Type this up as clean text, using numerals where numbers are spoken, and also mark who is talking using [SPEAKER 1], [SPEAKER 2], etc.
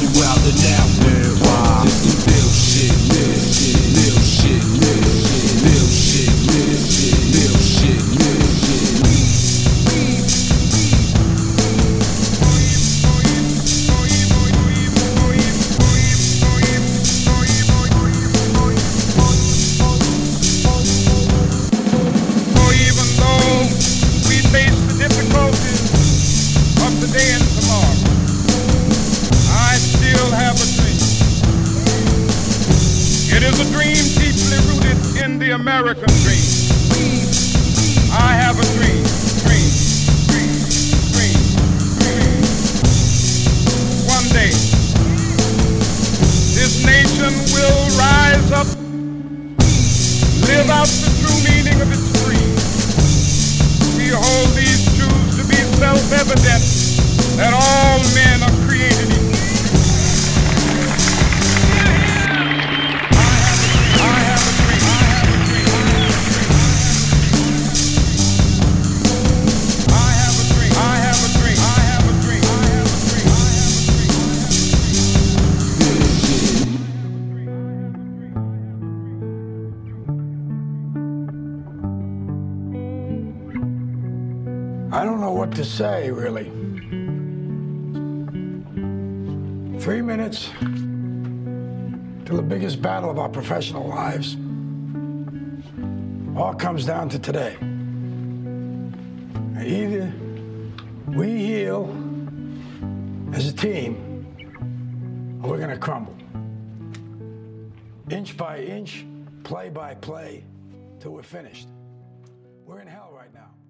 [SPEAKER 1] you wildin' out. Just some real shit, real shit, real shit, real shit, real shit, real shit, real shit, real shit.
[SPEAKER 2] Today and tomorrow, I still have a dream. It is a dream deeply rooted in the American dream. I have a dream, dream, dream, dream, dream. One day, this nation will rise up, live out the true meaning of its creed. We hold these truths to be self-evident, that all men are created equal. I have a dream. I have a dream. I have a dream. I have a dream. I have a dream. I have a dream.
[SPEAKER 3] I don't know what to say, really. 3 minutes to the biggest battle of our professional lives. All comes down to today. Either we heal as a team, or we're gonna crumble. Inch by inch, play by play, till we're finished. We're in hell right now.